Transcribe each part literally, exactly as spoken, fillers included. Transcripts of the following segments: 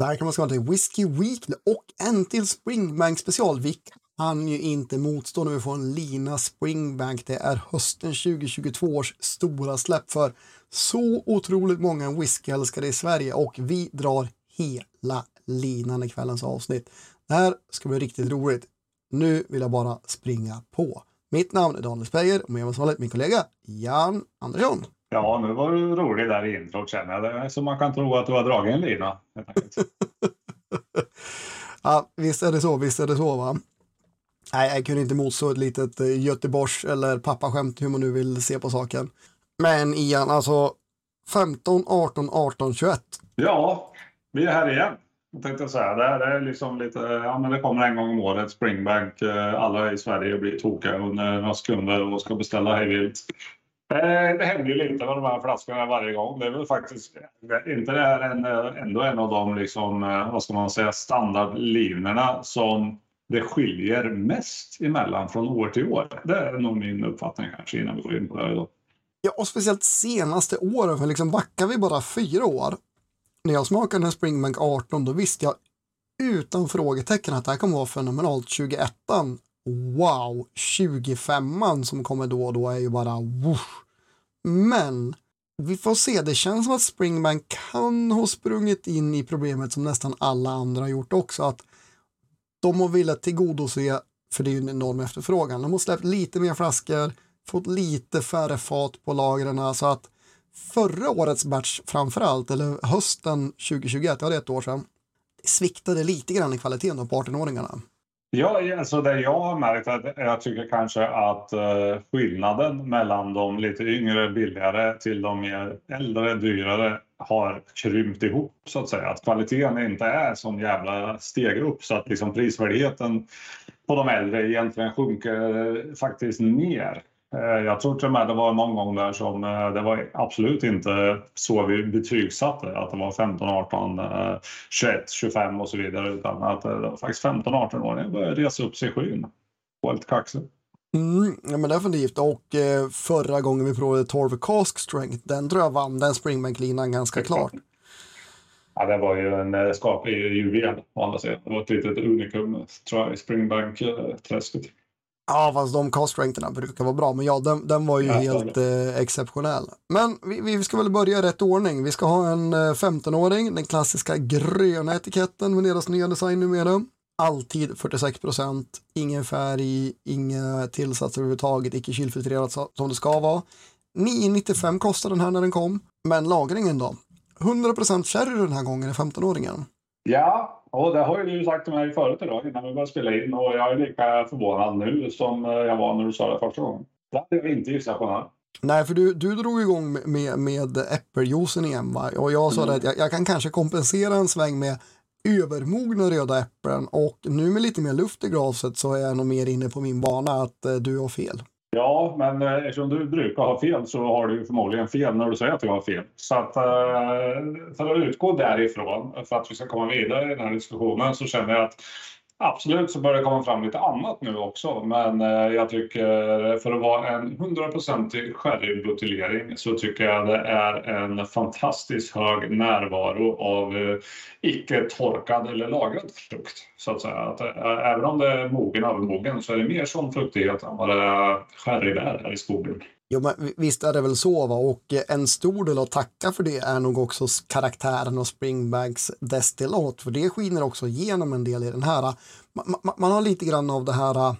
Där kan man skapa till Whiskey Weekly och en till Springbank special. Vi kan ju inte motstå när vi får en lina Springbank. Det är hösten tjugo tjugotvå års stora släpp för så otroligt många whiskyälskare i Sverige och vi drar hela linan i kvällens avsnitt. Det här ska bli riktigt roligt. Nu vill jag bara springa på. Mitt namn är Daniel Speyer och med mig som vanligt min kollega Jan Andersson. Ja, nu var du rolig där i intro, känner jag. Det är så man kan tro att du har dragit en lina. Ja, visst är det så, visst är det så va? Nej, jag kunde inte motstå ett litet Göteborgs eller pappaskämt hur man nu vill se på saken. Men Ian, alltså femton, arton, arton, tjugoett. Ja, vi är här igen. Jag tänkte säga, det är liksom lite, ja men det kommer en gång om året, Springbank, alla i Sverige blir tokiga under några sekunder och ska beställa hejvilt. Det händer ju lite med de här flaskorna varje gång. Det är väl faktiskt inte det här en, ändå en av de liksom, vad ska man säga, standardlinerna som det skiljer mest emellan från år till år. Det är nog min uppfattning kanske innan vi går in på det här idag. Ja, och speciellt senaste åren, för liksom backar vi bara fyra år. När jag smakade den här Springbank arton, då visste jag utan frågetecken att det här kommer vara fenomenalt. tjugoettan, wow, tjugofemman som kommer då och då är ju bara woosh. Men vi får se, det känns som att Springbank kan ha sprungit in i problemet som nästan alla andra har gjort också, att de har velat tillgodose, för det är ju en enorm efterfrågan, de har släppt lite mer flaskor, fått lite färre fat på lagren, så att förra årets batch framförallt, eller hösten tjugo tjugoett, ja det är ett år sedan, det sviktade lite grann i kvaliteten på arton-åringarna. Ja, alltså det jag har märkt att jag tycker kanske att uh, skillnaden mellan de lite yngre, billigare till de mer äldre, dyrare har krympt ihop så att säga. Att kvaliteten inte är som jävla steg upp så att liksom prisvärdigheten på de äldre egentligen sjunker faktiskt ner. Jag tror till och med det var någon gång där som det var absolut inte så vi betygsatte att det var femton, arton, tjugoett, tjugofem och så vidare, utan att det var faktiskt femton, arton år började resa upp sig i skyn. Var lite kaxigt. Mm, ja men definitivt, och eh, förra gången vi provade tolv cask strength, den tror jag vann den Springbank-linan ganska klart. Ja, det var ju en skaplig juvel å andra sidan. Det var ett litet unikum tror jag i Springbank-träsket. Ja, fast de cast-strengtherna brukar vara bra. Men ja, den, den var ju ja, helt eh, exceptionell. Men vi, vi ska väl börja i rätt ordning. Vi ska ha en eh, femton-åring. Den klassiska gröna etiketten med deras nya design numera. Alltid fyrtiosex procent. Ingen färg, inga tillsatser överhuvudtaget. Icke kylfiltrerat som det ska vara. nio nittiofem kostar den här när den kom. Men lagringen då? hundra procent sherry den här gången i femton-åringen. Ja, och det har ju du sagt till mig förut idag innan vi började spela in. Och jag är lika förvånad nu som jag var när du sa det första gången. Det hade jag inte gissat på här. Nej, för du, du drog igång med, med äppeljuicen igen va? Och jag sa mm. att jag, jag kan kanske kompensera en sväng med övermogna röda äpplen. Och nu med lite mer luft i glaset så är jag nog mer inne på min bana att eh, du har fel. Ja, men eh, eftersom du brukar ha fel så har du förmodligen fel när du säger att du har fel. Så att eh, för att utgå därifrån, för att vi ska komma vidare i den här diskussionen, så känner jag att absolut så börjar det komma fram lite annat nu också. Men eh, jag tycker för att vara en hundraprocentig sherrybuteljering så tycker jag det är en fantastiskt hög närvaro av eh, icke-torkad eller lagrad frukt. Så att säga. Att, eh, även om det är mogen övermogen så är det mer sån fruktighet än vad det är sherrybär här i skogen. Jo, men visst är det väl så va, och en stor del att tacka för det är nog också karaktären och Springbanks destillat, för det skiner också igenom en del i den här. Man, man, man har lite grann av det här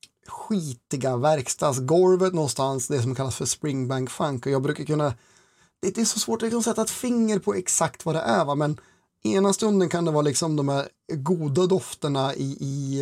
skitiga verkstadsgolvet någonstans, det som kallas för Springbank funk, och jag brukar kunna, det är så svårt att liksom sätta ett finger på exakt vad det är va, men ena stunden kan det vara liksom de här goda dofterna i, i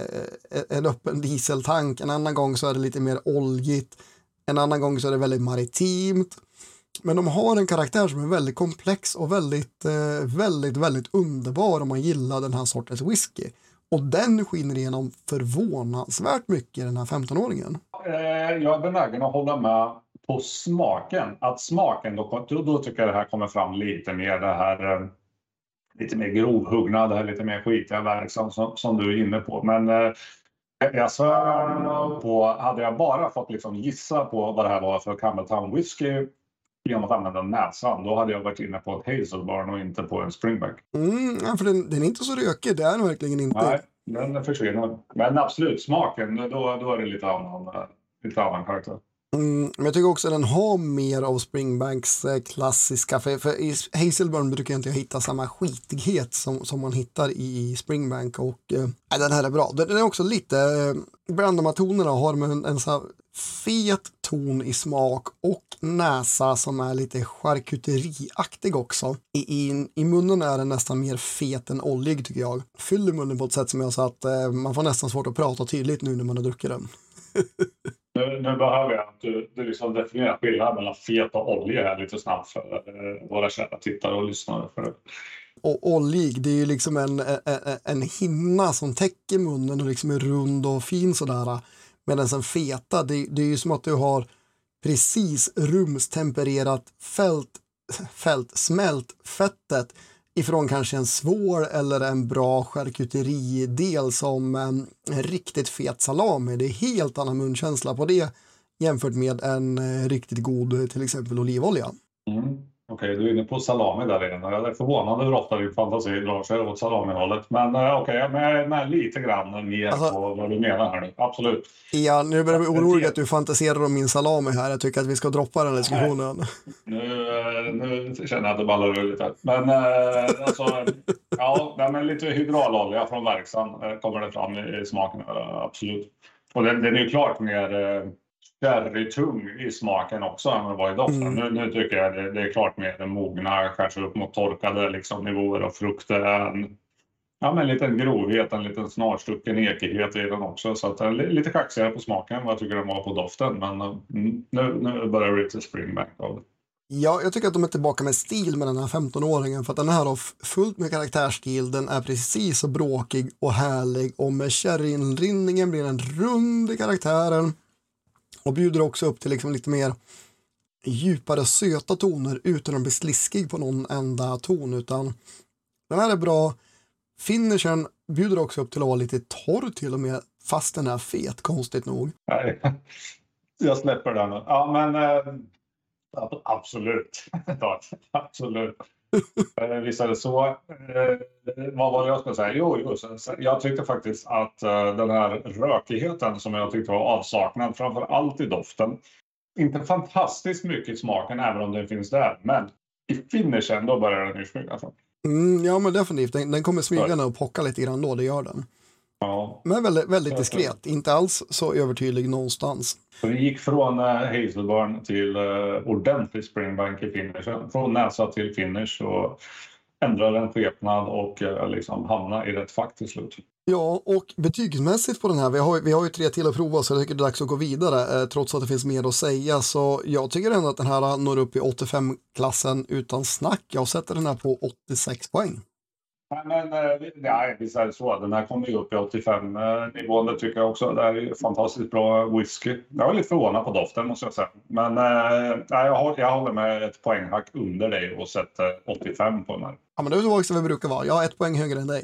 en öppen dieseltank, en annan gång så är det lite mer oljigt. En annan gång så är det väldigt maritimt. Men de har en karaktär som är väldigt komplex och väldigt, eh, väldigt, väldigt underbar om man gillar den här sortens whisky. Och den skiner igenom förvånansvärt mycket i den här femton-åringen. Jag är benägen att hålla med på smaken. Att smaken, då, då tycker jag det här kommer fram lite mer det här lite mer grovhuggna, det här lite mer skitiga verk som, som, som du är inne på. Men eh, jag svär på, hade jag bara fått liksom gissa på vad det här var för Campbelltown whisky genom att använda näsan, då hade jag varit inne på ett Hazelburn och inte på en Springbank. Mm, ja, för den, den är inte så rökig, det är den verkligen inte. Nej, den försvinner. Men absolut, smaken, då, då är det lite annan, lite annan karaktär. Mm, men jag tycker också att den har mer av Springbanks eh, klassiska, för, för i Hazelburn brukar jag inte hitta samma skitighet som, som man hittar i Springbank, och eh, den här är bra. Den, den är också lite, eh, bland de här tonerna har man en, en så här fet ton i smak och näsa som är lite charkuteriaktig också. I, i, I munnen är den nästan mer fet än oljig tycker jag. Fyller munnen på ett sätt som jag sa att eh, man får nästan svårt att prata tydligt nu när man har druckit den. Nu, nu behöver jag att du, du liksom definierar skillnaden mellan fet och olja här lite snabbt för eh, våra kära tittare och lyssnare. För det. Och oljig, det är ju liksom en, en, en hinna som täcker munnen och liksom är rund och fin sådär. Medan en feta, det, det är ju som att du har precis rumstempererat fält, fält smält fettet ifrån kanske en svår eller en bra charkuteridel som en, en riktigt fet salami. Det är helt annan munkänsla på det jämfört med en eh, riktigt god till exempel olivolja. Mm. Okej, okay, du är inne på salami där igen. Jag är förvånad hur ofta din fantasi drar sig åt salamihållet. Men uh, okej, okay, jag är med lite grann mer alltså, på vad du menar här nu. Absolut. Ja, nu börjar jag bli orolig att du fantiserar om min salami här. Jag tycker att vi ska droppa den diskussionen. Nu, nu känner jag att det ballar ur lite. Men uh, alltså, ja, men lite hydraulolja från verkstaden kommer det fram i, i smaken. Uh, absolut. Och den, den är ju klart mer... Uh, sherry-tung i smaken också än vad det var i doften. Mm. Nu, nu tycker jag det, det är klart med den mogna, kanske upp mot torkade liksom, nivåer av frukter. En, ja, men en liten grovhet, en liten snarstucken ekighet i den också. Så att, lite kaxigare på smaken vad jag tycker den var på doften. Men mm, nu, nu börjar det lite Springbank av det. Ja, jag tycker att de är tillbaka med stil med den här femton-åringen, för att den här har fullt med karaktärsstil. Den är precis så bråkig och härlig, och med sherryinrinningen blir den rund i karaktären. Och bjuder också upp till liksom lite mer djupare söta toner utan att bli sliskig på någon enda ton. Utan den här är bra. Finishen bjuder också upp till att vara lite torr till och med, fast den är fet, konstigt nog. Nej, jag släpper den. Ja, men äh, absolut. absolut. Visst är det så. Eh, vad var det jag skulle säga? Jo, jo så, jag tyckte faktiskt att eh, den här rökigheten som jag tyckte var avsaknad, framför allt i doften, inte fantastiskt mycket i smaken även om den finns där, men i finishen då börjar den ju smyga. Mm, ja, men definitivt. Den, den kommer smygande och pocka lite grann då, det gör den. Ja. Men väldigt, väldigt diskret, inte alls så övertydlig någonstans. Så det gick från uh, Hazelburn till uh, ordentlig Springbank i finishen. Från näsa till finish och ändrade en skepnad och uh, liksom hamna i rätt fack till slut. Ja, och betygsmässigt på den här, vi har, vi har ju tre till att prova så jag tycker det är dags att gå vidare eh, trots att det finns mer att säga. Så jag tycker ändå att den här når upp i åttiofem-klassen utan snack. Jag sätter den här på åttiosex poäng. Nej, men nej, visst är det så. Den här kommer ju upp i åttiofem-nivån, det tycker jag också. Det är ju fantastiskt bra whisky. Jag är lite förvånad på doften måste jag säga. Men nej, jag, jag håller med ett poänghack under dig och sätter åttiofem på den här. Ja, men det är så också vi brukar vara. Jag har ett poäng högre än dig.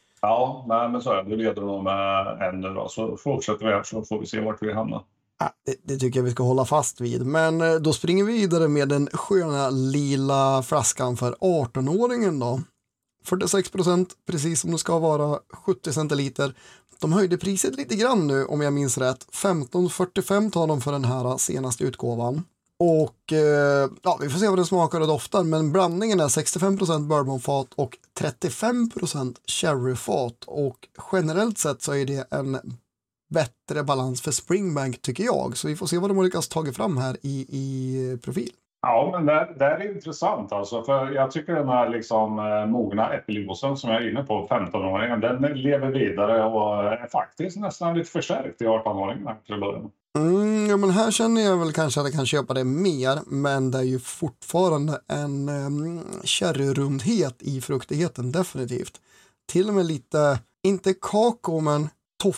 Ja, nej, men så är det. Du leder nog med en nu då. Så fortsätter vi här så får vi se vart vi hamnar. Ja, det, det tycker jag vi ska hålla fast vid. Men då springer vi vidare med den sköna lila flaskan för arton-åringen då. fyrtiosex procent, precis som det ska vara, sjuttio centiliter. De höjde priset lite grann nu om jag minns rätt. femton fyrtiofem tar de för den här senaste utgåvan. Och eh, ja, vi får se vad det smakar och doftar, men blandningen är sextiofem procent bourbonfat och trettiofem procent sherryfat. Och generellt sett så är det en bättre balans för Springbank tycker jag. Så vi får se vad de har lyckats ta fram här i, i profil. Ja, men det, det är intressant alltså, för jag tycker den här liksom eh, mogna äppeljuicen som jag är inne på, femton-åringen, den lever vidare och är faktiskt nästan lite förstärkt i arton-åringen till början. Mm, ja, men här känner jag väl kanske att jag kan köpa det mer, men det är ju fortfarande en um, cherryrundhet i fruktigheten, definitivt. Till och med lite, inte kakao, men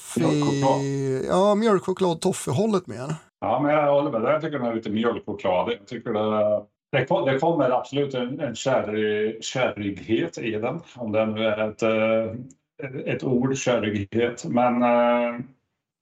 toffee, ja, mjölkchoklad, toffee-hållet mer. Ja, men jag håller med. Jag tycker den är lite mjölkchoklad. Jag tycker det, det, det kommer absolut en, en kärrig, kärrighet i den. Om det nu är ett, ett ord, kärrighet. Men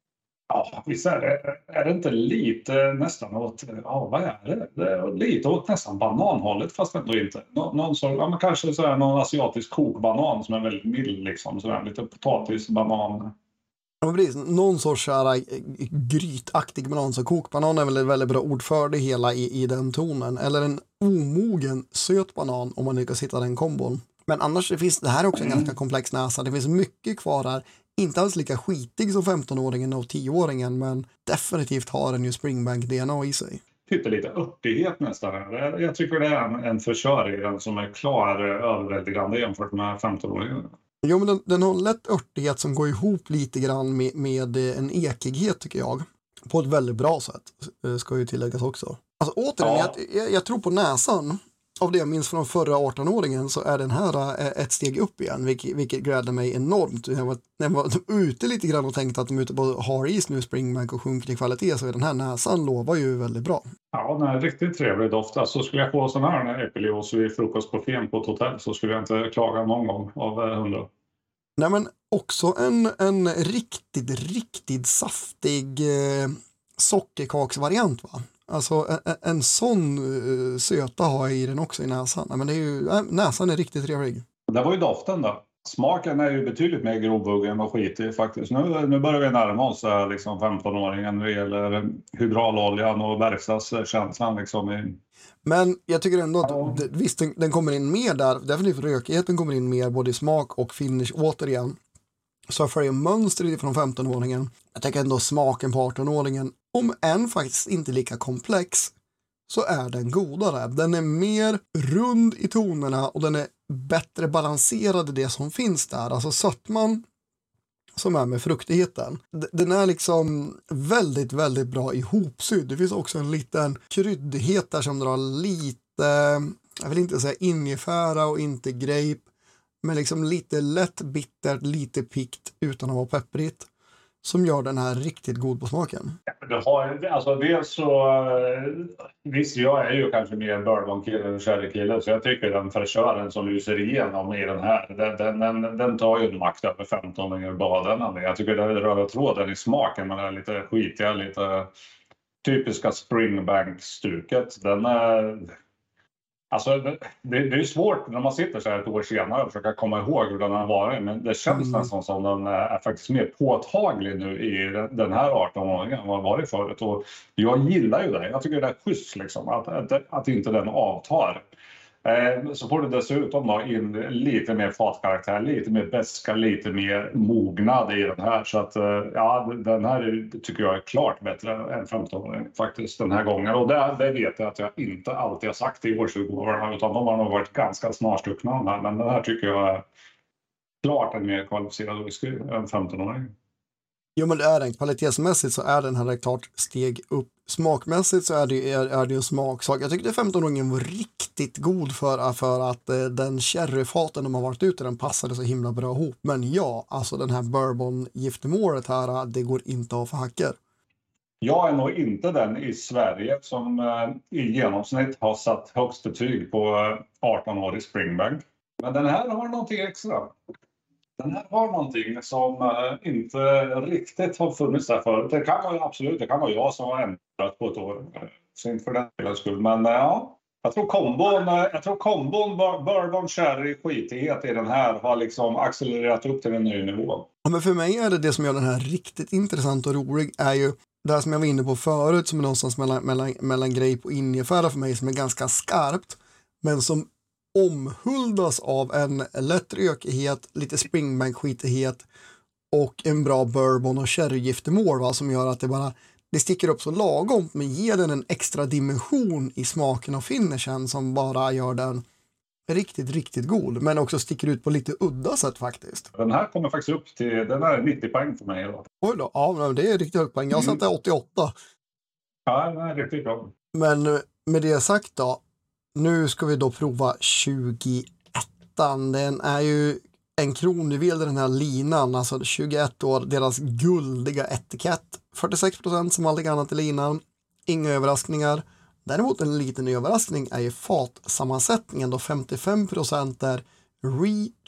Ja, visst är det, är det inte lite nästan åt, ja vad är det? Det är lite åt nästan bananhållet fast ändå inte. Nå, någon så, ja, men kanske så här, någon asiatisk kokbanan som är väldigt mild liksom, så där, lite potatis, banan. Ja, precis. Någon sorts här, grytaktig banan, så kokbanan är väl ett väldigt bra ord för det hela i, i den tonen. Eller en omogen söt banan om man lyckas hitta den kombon. Men annars det finns det här är också en Mm. ganska komplex näsa. Det finns mycket kvar här. Inte alls lika skitig som femtonåringen och tioåringen, men definitivt har den ju Springbank-D N A i sig. Typ lite örtighet nästan. Jag, jag tycker det är en, en försör i den som är klar överväldigande jämfört med femtonåringen. Jo, men den, den har en lätt örtighet som går ihop lite grann med, med en ekighet tycker jag. På ett väldigt bra sätt, ska ju tilläggas också. Alltså återigen, Ja. jag, jag, jag tror på näsan. Av det jag minns från förra artonåringen så är den här ett steg upp igen, vilket, vilket glädde mig enormt. Jag var, när jag var ute lite grann och tänkte att de är ute på har is nu Springbank och sjunker i kvalitet, så är den här näsan lovar ju väldigt bra. Ja, den är riktigt trevlig doft. Alltså, skulle jag få sån här Epilios i frukostbuffén på ett hotell så skulle jag inte klaga någon gång av hundra. Nej, men också en, en riktigt, riktigt saftig eh, sockerkaksvariant, va? Alltså en, en sån uh, söta har jag i den också i näsan. Nej, men det är ju, äh, näsan är riktigt trevlig. Det var ju doften då. Smaken är ju betydligt mer grovbuggen och skitig faktiskt. Nu, nu börjar vi närma oss äh, liksom femtonåringen när det gäller hydrauloljan och verkstadskänslan. Liksom i... Men jag tycker ändå att Ja. det, visst, den, den kommer in mer där. Definitivt rökigheten kommer in mer både i smak och finish återigen. Så följer mönstret från femtonåringen. Jag tänker ändå smaken på artonåringen. Om än faktiskt inte lika komplex så är den godare. Den är mer rund i tonerna och den är bättre balanserad i det som finns där. Alltså sötman som är med fruktigheten. Den är liksom väldigt, väldigt bra ihopsydd. Det finns också en liten kryddighet där som drar lite, jag vill inte säga ingefära och inte grape, men liksom lite lätt bittert, lite pikt utan att vara pepprigt, som gör den här riktigt god på smaken. Det har, alltså dels så, visst jag är ju kanske mer bourbonkille än sherrykille, så jag tycker den fräschören som lyser igenom i den här, den, den, den, den tar ju en makt över femtonåringar baden. Jag tycker det är röda tråden i smaken, men det är lite skitiga, lite typiska Springbank-stuket. Den är... Alltså, det, det är ju svårt när man sitter så här ett år senare och försöka komma ihåg hur den har varit, men det känns mm. nästan som den är faktiskt mer påtaglig nu i den här artonåringen än vad det varit förut. Och jag gillar ju det. Jag tycker det är schysst liksom, att, att, att inte den avtar. Eh, så får du dessutom då in lite mer fatkaraktär, lite mer beska, lite mer mognad i den här. Så att eh, ja, den här är, tycker jag är klart bättre än femtonåringen faktiskt den här gången. Och det, det vet jag att jag inte alltid har sagt i årsutgåvorna, utan de har nog varit ganska snarstuckna här. Men den här tycker jag är klart en mer kvalificerad whisky än femtonåringen. Jo, men det är den. Kvalitetsmässigt så är den här ett klart steg upp. Smakmässigt så är det, är, är det ju en smaksak. Jag tyckte femtonåringen var riktigt god för, för att eh, den sherryfaten de har varit ute, den passade så himla bra ihop. Men ja, alltså den här bourbon-giftermålet här, det går inte av för hacker. Jag är nog inte den i Sverige som eh, i genomsnitt har satt högst betyg på arton-årig Springbank. Men den här har någonting extra. Den här har någonting som äh, inte riktigt har funnits där förut. Det kan vara absolut, det kan vara jag som har ändrat på ett år. Så inte för den delen skull. Men äh, ja, jag tror kombon, äh, jag tror kombon bourbon, sherry, skitighet i den här har liksom accelererat upp till en ny nivå. Ja, men för mig är det det som gör den här riktigt intressant och rolig är ju det här som jag var inne på förut, som är någonstans mellan, mellan, mellan grape och ingefära för mig, som är ganska skarpt, men som omhuldas av en lätt rökighet, lite Springbank-skitighet och en bra bourbon och sherrygiftermål, va, som gör att det bara det sticker upp så lagom, men ger den en extra dimension i smaken och finishen som bara gör den riktigt, riktigt god, men också sticker ut på lite udda sätt faktiskt. Den här kommer faktiskt upp till, den är nittio poäng för mig idag. Oj då, ja, det är riktigt högt poäng. Jag satte mm. åttioåtta. Ja, den är riktigt bra. Men med det sagt då, nu ska vi då prova tjugoettan. Den är ju en kronjuvel den här linan, alltså tjugoett år, deras guldiga etikett. fyrtiosex procent som alltid annat i linan. Inga överraskningar. Däremot en liten överraskning är ju fatsammansättningen då femtiofem procent är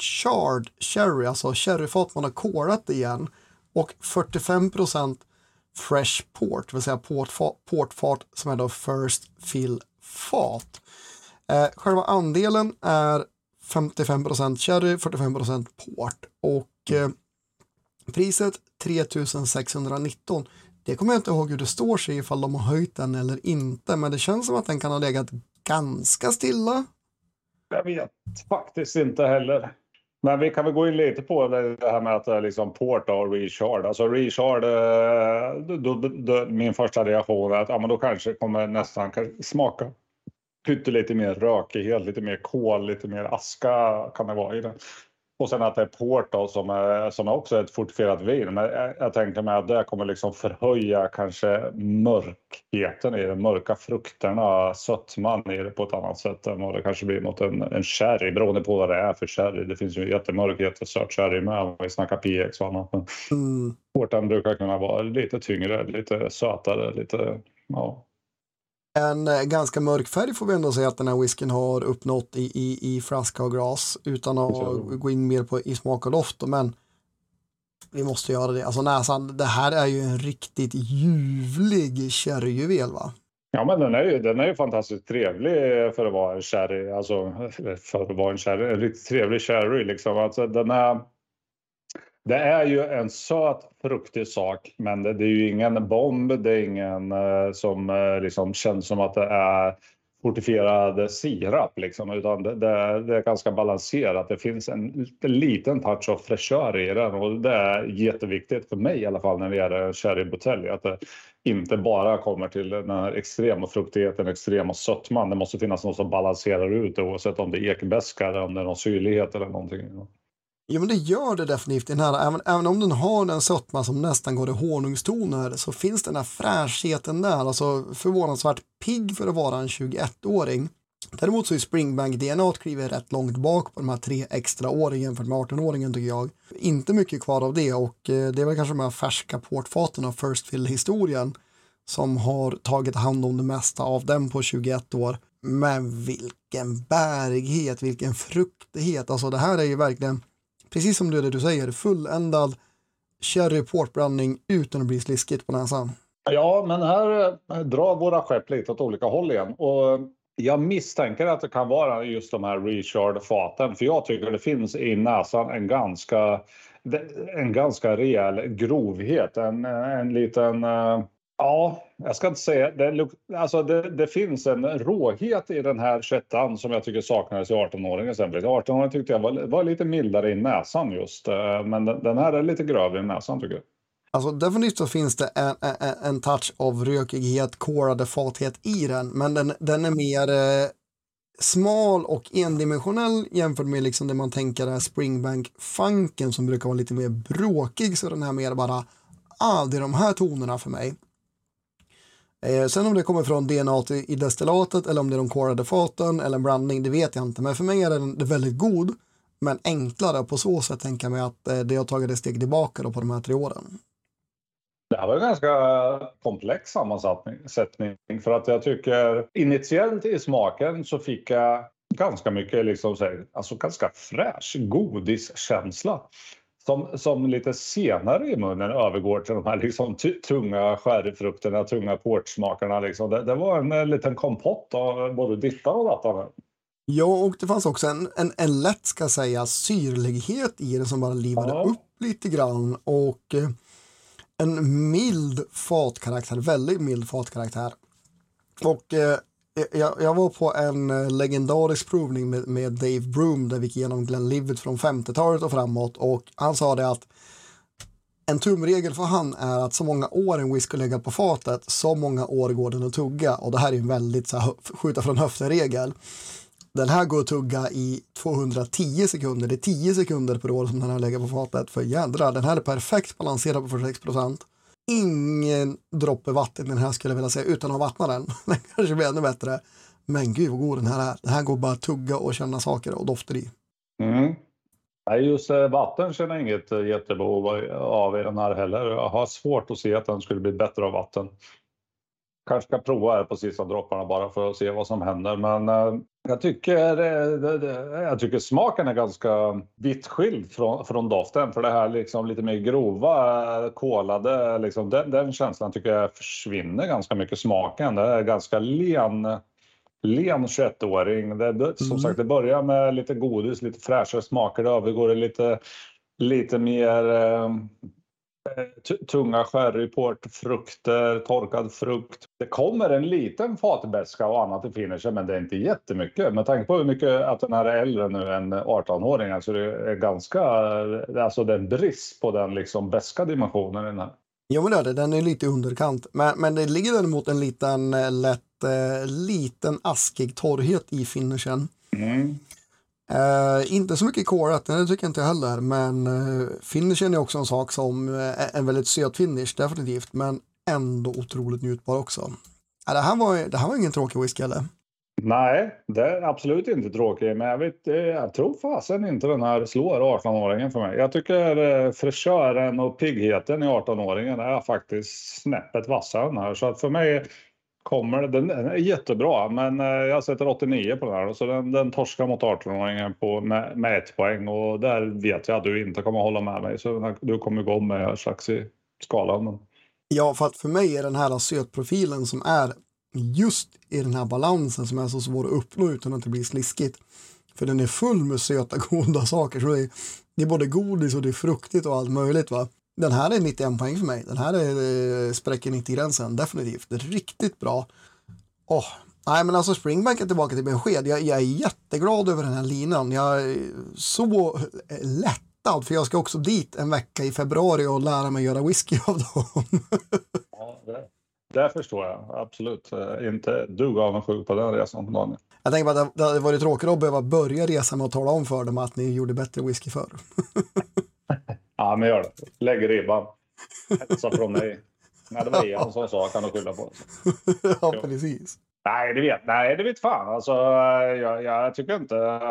recharred sherry, alltså sherryfat man har korat igen. Och fyrtiofem procent fresh port, det vill säga portfa- portfat som är då first fill fat. Eh, själva andelen är femtiofem procent sherry, fyrtiofem procent port och eh, priset tre tusen sexhundranitton. Det kommer jag inte ihåg hur det står sig ifall de har höjt den eller inte, men det känns som att den kan ha legat ganska stilla. Jag vet faktiskt inte heller. Men vi kan väl gå in lite på det här med att liksom porta och reshard. Alltså reshard, då, då, då, min första reaktion är att ja, men då kanske kommer nästan smaka pyttelite mer rökighet, lite mer kol, lite mer aska kan det vara i det. Och sen att det är port då, som, är, som är också ett fortifierat vin. Men jag, jag tänkte mig att det kommer liksom förhöja kanske mörkheten i de mörka frukterna, sötman i det på ett annat sätt än vad det kanske blir mot en, en sherry. Beroende på vad det är för sherry. Det finns ju jättemörk, jättesött sherry med om vi snackar P X och annat. Men Mm. porten brukar kunna vara lite tyngre, lite sötare, lite... Ja. En eh, ganska mörk färg får vi ändå säga att den här whiskyn har uppnått i, i, i flaska och glas utan att gå in mer på i smak och doft. Men vi måste göra det. Alltså näsan, det här är ju en riktigt ljuvlig sherryjuvel, va? Ja, men den är ju, den är ju fantastiskt trevlig för att vara en sherry. Alltså för att vara en sherry, en riktigt trevlig sherry liksom. Alltså den är... Det är ju en söt, fruktig sak, men det, det är ju ingen bomb, det är ingen eh, som eh, liksom känns som att det är fortifierad sirap, liksom, utan det, det, det är ganska balanserat. Det finns en, en liten touch av fräschör i den och det är jätteviktigt för mig i alla fall när det gäller sherrybutelj, att det inte bara kommer till den här extrema fruktigheten, extrema sötman. Det måste finnas något som balanserar ut oavsett om det är ekbäska eller om det är någon syrlighet eller någonting. Ja, men det gör det definitivt. Den här, även, även om den har en sötma som nästan går i honungstoner så finns den här fräschheten där. Alltså förvånansvärt pigg för att vara en tjugoett-åring. Däremot så är Springbank D N A kliver rätt långt bak på de här tre extra åren jämfört med arton-åringen tycker jag. Inte mycket kvar av det och eh, det är väl kanske de här färska portfaten av First Fill-historien som har tagit hand om det mesta av den på tjugoett år. Men vilken bärighet, vilken fruktighet. Alltså det här är ju verkligen, precis som det du säger, fulländad sherry portblandning utan att bli sliskigt på näsan. Ja, men här drar våra skepp lite åt olika håll igen. Och jag misstänker att det kan vara just de här Richard-faten. För jag tycker det finns i näsan en ganska, en ganska rejäl grovhet. En, en liten... Ja, jag ska inte säga... Det, alltså det, det finns en råhet i den här tjugottan som jag tycker saknades i arton-åringen. arton-åringen tyckte jag var, var lite mildare i näsan just. Men den, den här är lite grövre i näsan tycker jag. Alltså definitivt så finns det en, en, en touch av rökighet, korade fathet i den. Men den, den är mer eh, smal och endimensionell jämfört med liksom det man tänker är Springbank-funken som brukar vara lite mer bråkig. Så den här mer bara, ah, det är de här tonerna för mig. Eh, sen om det kommer från D N A i destillatet eller om det är de korade faten eller en blandning, det vet jag inte. Men för mig är den det är väldigt god, men enklare på så sätt tänker jag mig att eh, det har tagit ett steg tillbaka då på de här tre åren. Det här var en ganska komplex sammansättning för att jag tycker initiellt i smaken så fick jag ganska mycket liksom, alltså ganska fräsch godiskänsla. Som, som lite senare i munnen övergår till de här liksom t- tunga sherryfrukterna, tunga portsmakerna. Liksom. Det, det var en, en liten kompott av både ditta och datta. Ja, och det fanns också en, en, en lätt, ska säga, syrlighet i det som bara livade ja. upp lite grann. Och eh, en mild fatkaraktär, väldigt mild fatkaraktär. Och eh, jag, jag var på en legendarisk provning med, med Dave Broom där vi gick igenom Glenlivet från femtiotalet och framåt. Och han sa det att en tumregel för han är att så många år en whisky lägger på fatet, så många år går den att tugga. Och det här är en väldigt så här, skjuta från höften-regel. Den här går att tugga i tvåhundratio sekunder. Det är tio sekunder per år som den här lägger på fatet. För jädrar, den här är perfekt balanserad på fyrtiosex procent. Ingen droppe vatten i den här skulle jag vilja säga utan att vattna den. Den kanske blir ännu bättre. Men gud vad god den här är. Den här går bara att tugga och känna saker och dofter i. Mm. Nej, just vatten känner jag inget jättebehov av i den här heller. Jag har svårt att se att den skulle bli bättre av vatten. Kanske ska prova här på sista dropparna bara för att se vad som händer. Men Jag tycker, jag tycker smaken är ganska vitt skild från, från doften. För det här liksom lite mer grova, kolade, liksom, den, den känslan tycker jag försvinner ganska mycket smaken. Det är ganska len, len tjugoett-åring. Det, det, som Mm. sagt, det börjar med lite godis, lite fräschare smaker. Det övergår det lite, lite mer eh, t- tunga sherryport, frukter, torkad frukt. Det kommer en liten fatbäska och annat i finishen, men det är inte jättemycket. Med tanke på hur mycket att den här är äldre nu än arton-åring, alltså det är ganska, alltså det är en brist på den liksom bäska dimensionen i den här. Jo, men det är det. Den är lite i underkant. Men, men det ligger däremot en liten, eh, lätt, eh, liten askig torrhet i finishen. Mm. Eh, inte så mycket korat, det tycker jag inte heller. Men eh, finishen är också en sak som eh, är en väldigt söt finish, definitivt. Men ändå otroligt njutbar också. Eh, det, här var, det här var ingen tråkig whisky, eller? Nej, det är absolut inte tråkigt, men jag, vet, eh, jag tror fasen inte den här slår arton-åringen för mig. Jag tycker eh, fräschören och piggheten i arton-åringen är faktiskt snäppet vassare den här. Så att för mig kommer det, den är jättebra, men eh, jag sätter åttionio på den här. Så den, den torskar mot arton-åringen på, med, med ett poäng, och där vet jag att du inte kommer hålla med mig. Så den här, du kommer gå med här strax i skalan. Men... Ja, för att för mig är den här sötprofilen som är just i den här balansen som är så svår att uppnå utan att det blir sliskigt. För den är full med söta, goda saker. Så det är, det är både godis och det är fruktigt och allt möjligt, va. Den här är nittioen poäng för mig. Den här är, spräcker nittio-gränsen, definitivt. Det är riktigt bra. Åh, nej men alltså Springbank är tillbaka till besked. Jag, jag är jätteglad över den här linan. Jag är så lättad, för jag ska också dit en vecka i februari och lära mig göra whisky av dem. Ja, det, det förstår jag. Absolut. Inte dugg avundsjuk på den resan, Daniel. Jag tänker bara att det hade varit tråkigt att behöva börja resan med att tala om för dem att ni gjorde bättre whisky förr. Ja, men gör det. Lägg ribban. Hälsa från mig. Nej, det var Ian som sa, kan du skylla på. Ja, precis. Nej, det vet, nej, det vet fan. Alltså, jag, jag tycker inte...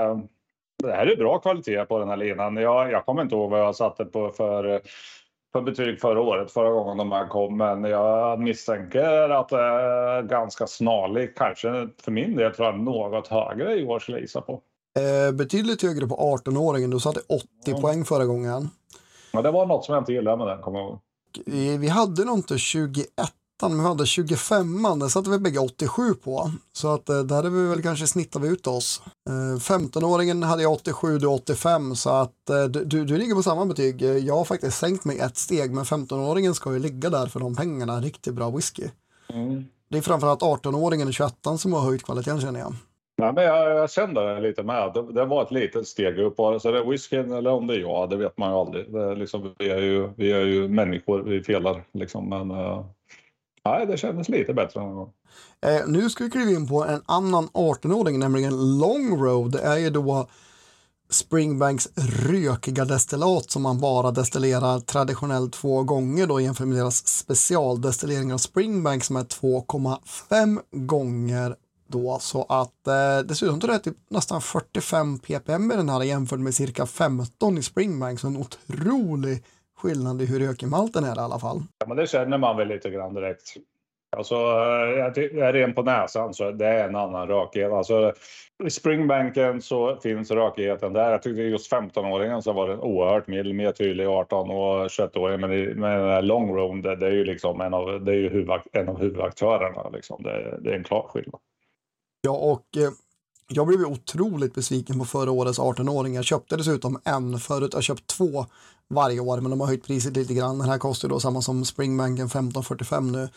Det här är bra kvalitet på den här linan. Jag, jag kommer inte ihåg vad jag satte på för, för betyg förra året, förra gången de här kom. Men jag misstänker att det är ganska snarligt. Kanske för min del tror jag något högre i år skulle jag gissa på. Eh, betydligt högre på arton-åringen. Du satte åttio mm. poäng förra gången. Ja, det var något som jag inte gillade med den, kommer jag ihåg. Vi, vi hade nog inte tjugoett, men vi hade tjugofem. Det satte vi bägge åttiosju på. Så att där hade vi väl kanske snittat ut oss. Eh, femton-åringen hade jag åttiosju, du åttiofem. Så att eh, du, du ligger på samma betyg. Jag har faktiskt sänkt mig ett steg, men femton-åringen ska ju ligga där för de pengarna. Riktigt bra whisky. Mm. Det är framförallt arton-åringen och tjugoett som har höjt kvaliteten, känner jag. Nej, men jag, jag kände det lite med. Det, det var ett litet steg upp. Så det är whiskyn eller om det är jag, det vet man ju aldrig. Det är liksom, vi, är ju, vi är ju människor, vi felar. Liksom. Men uh, nej, det kändes lite bättre än en gång. Eh, nu ska vi kliva in på en annan arton-åring, nämligen Long Road. Det är ju då Springbanks rökiga destillat som man bara destillerar traditionellt två gånger då, jämfört med deras specialdestillering av Springbank som är två komma fem gånger då, så att eh, dessutom tror jag typ nästan fyrtiofem ppm i den här jämfört med cirka femton i Springbank, så en otrolig skillnad i hur rökig malten är i alla fall. Ja, men det känner man väl lite grann direkt. Alltså, jag är ren på näsan så det är en annan rökighet. Alltså, i Springbanken så finns rökigheten där. Jag tyckte just femton-åringen så var det oerhört mild, mer tydlig arton och tjugoett-åringen. Men i, med Long Road, det, det är ju liksom en av, det är ju huvud, en av huvudaktörerna. Liksom. Det, det är en klar skillnad. Ja, och eh, jag blev otroligt besviken på förra årets arton-åring. Jag köpte dessutom en förut. Jag har köpt två varje år, men de har höjt priset lite grann. Den här kostar då samma som Springbanken femton fyrtiofem nu.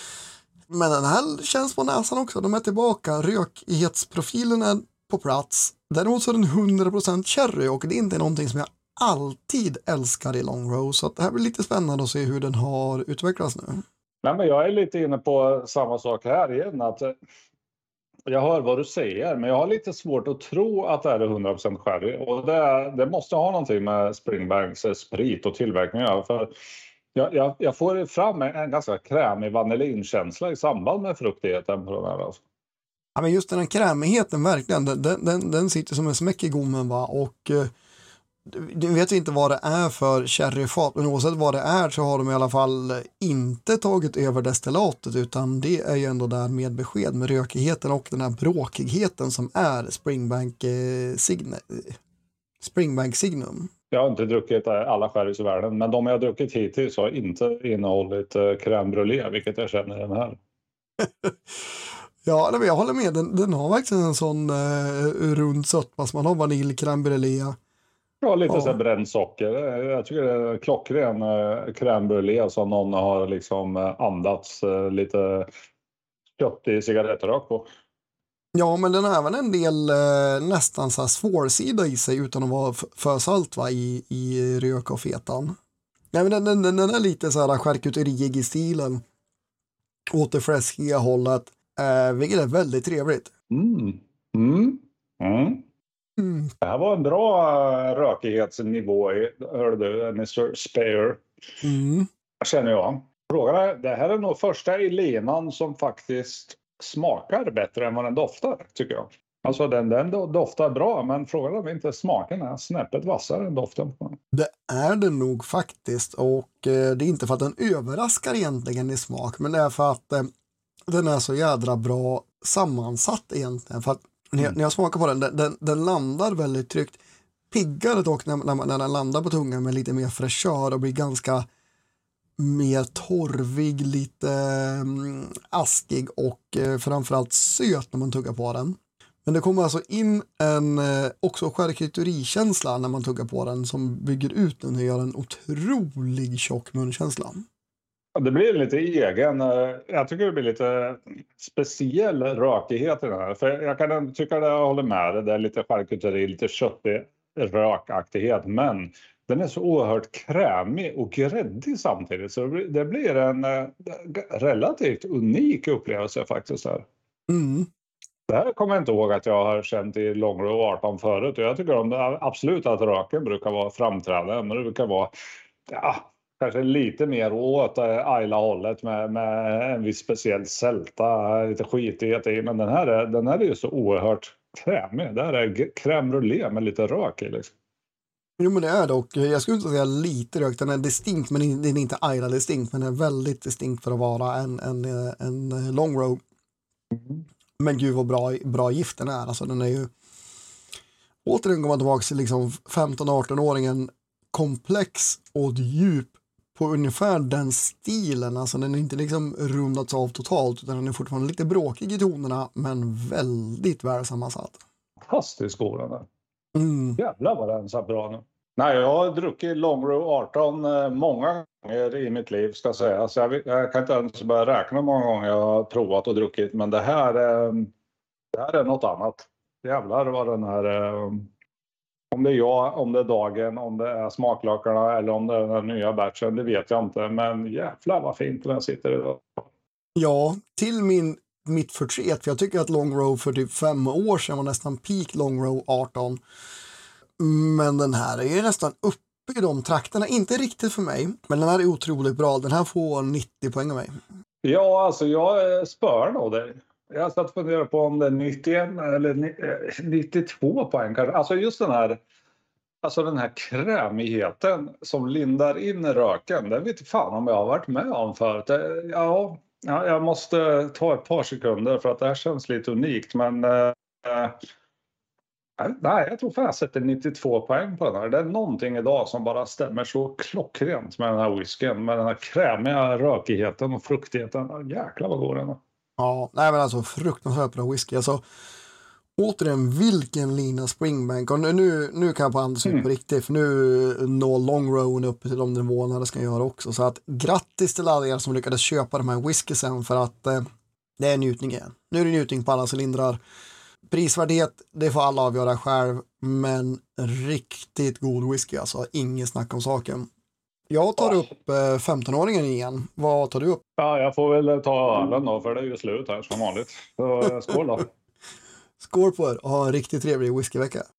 Men den här känns på näsan också. De är tillbaka. Rökighetsprofilen är på plats. Däremot så är den hundra procent cherry, och det är inte någonting som jag alltid älskar i Long Road. Så det här blir lite spännande att se hur den har utvecklats nu. Nej, men jag är lite inne på samma sak här igen. Att jag hör vad du säger, men jag har lite svårt att tro att det är hundra procent sherry. Och det, det måste ha någonting med Springbanks sprit och tillverkning att göra. För jag, jag, jag får fram en, en ganska krämig vanillinkänsla i samband med fruktigheten på den här. Alltså. Ja, men just den här krämigheten, verkligen, den, den, den sitter som en smäck i gommen, va? Och eh, Du vet inte vad det är för sherryfat, men oavsett vad det är så har de i alla fall inte tagit över destillatet, utan det är ju ändå där med besked med rökigheten och den här bråkigheten som är Springbank eh, Sign Springbank Signum. Jag har inte druckit alla sherrys i världen, men de jag har druckit hittills har inte innehållit eh, crème brûlée, vilket jag känner i den här. Ja, jag håller med. Den, den har verkligen en sån eh, rund sötma. Man har vanilj, crème brûlée. Ja, lite ja. så här bränd socker. Jag tycker det är klockren eh, crème brûlée som någon har liksom andats eh, lite kött i cigarettrök på. Ja, men den har även en del eh, nästan så här svårsida i sig utan att vara för salt, va, i, i rök och fetan. Nej, men den, den, den är lite så här charkuterig i stilen. Åt det fläskiga hållet. Eh, vilket är väldigt trevligt. Mm. Mm. Mm. Mm. Det här var en bra rökighetsnivå i, hörde du, mister Spare. Mm. Känner jag. Frågan är, det här är nog första i linan som faktiskt smakar bättre än vad den doftar, tycker jag. Alltså den, den doftar bra, men frågan är om inte smaken är snäppet vassare än doften. Det är det nog faktiskt, och eh, det är inte för att den överraskar egentligen i smak, men det är för att eh, den är så jädra bra sammansatt egentligen. För att när jag, när jag smakar på den, den, den, den landar väldigt tryggt. Piggare dock när, när, när den landar på tungan med lite mer fräschör och blir ganska mer torvig, lite mm, askig och eh, framförallt söt när man tuggar på den. Men det kommer alltså in en eh, också charkuterikänsla när man tuggar på den som bygger ut den och gör en otrolig tjock munkänsla. Det blir lite egen, jag tycker det blir lite speciell rökighet i den här. För jag kan tycka att jag håller med dig, det är lite charkuteri, lite köttig rökaktighet. Men den är så oerhört krämig och gräddig samtidigt. Så det blir en relativt unik upplevelse faktiskt här. Mm. Det här kommer jag inte ihåg att jag har känt i Longrow arton förut. Och jag tycker om det, absolut att röken brukar vara framträdande. Men det brukar vara... Ja, kanske lite mer åt Ayla-hållet med, med en viss speciell sälta, lite skitighet i. Men den här är, den här är ju så oerhört krämig. Det här är crème brûlée med lite rök i. Liksom. Jo, men det är det, och jag skulle inte säga lite rök. Den är distinkt, men den är inte Ayla distinkt. Men den är väldigt distinkt för att vara en, en, en Longrow. Mm. Men gud vad bra, bra gift den är. Alltså den är ju... Återigen går man tillbaka till liksom femton-arton-åringen. Komplex och djup på ungefär den stilen. Alltså den är inte liksom rundats av totalt, utan den är fortfarande lite bråkig i tonerna, men väldigt väl sammansatt. Fantastisk god den där. Mm. Jävlar vad den så bra nu. Nej, jag har druckit Longrow arton många gånger i mitt liv, ska jag säga. Så jag, jag kan inte ens börja räkna många gånger jag har provat och druckit. Men det här, det här är något annat. Jävlar vad den här... Om det är jag, om det är dagen, om det är smaklökarna eller om det är den nya batchen, det vet jag inte. Men jävlar vad fint den sitter idag. Ja, till min, mitt förtret. För jag tycker att Longrow för typ fem år sedan var nästan peak Longrow arton. Men den här är ju nästan uppe i de trakterna. Inte riktigt för mig, men den här är otroligt bra. Den här får nittio poäng av mig. Ja, alltså jag spör nog dig. Jag har satt fundera på om det är nittioen eller nittiotvå poäng kanske. Alltså just den här, alltså den här krämigheten som lindar in i röken. Det vet fan om jag har varit med om förut. Ja, ja, jag måste ta ett par sekunder för att det här känns lite unikt. Men eh, nej, jag tror fan jag sätter nittiotvå poäng på den här. Det är någonting idag som bara stämmer så klockrent med den här whiskyn. Med den här krämiga rökigheten och fruktigheten. Jäklar vad god den är. Ja, nej men alltså fruktansvärt bra whisky. Alltså, återigen, vilken lina Springbank. Och nu, nu kan jag på andas ut mm. på riktigt. För nu når Longrow upp till de nivåerna det ska göra också. Så att grattis till alla er som lyckades köpa de här whiskysen. För att eh, det är njutning igen. Nu är det njutning på alla cylindrar. Prisvärdhet, det får alla avgöra själv. Men riktigt god whisky alltså. Inget snack om saken. Jag tar upp eh, femton-åringen igen. Vad tar du upp? Ja, jag får väl ta ölen då, för det är ju slut här som vanligt. Så skål då. Skål på er och ha en riktigt trevlig whiskyvecka.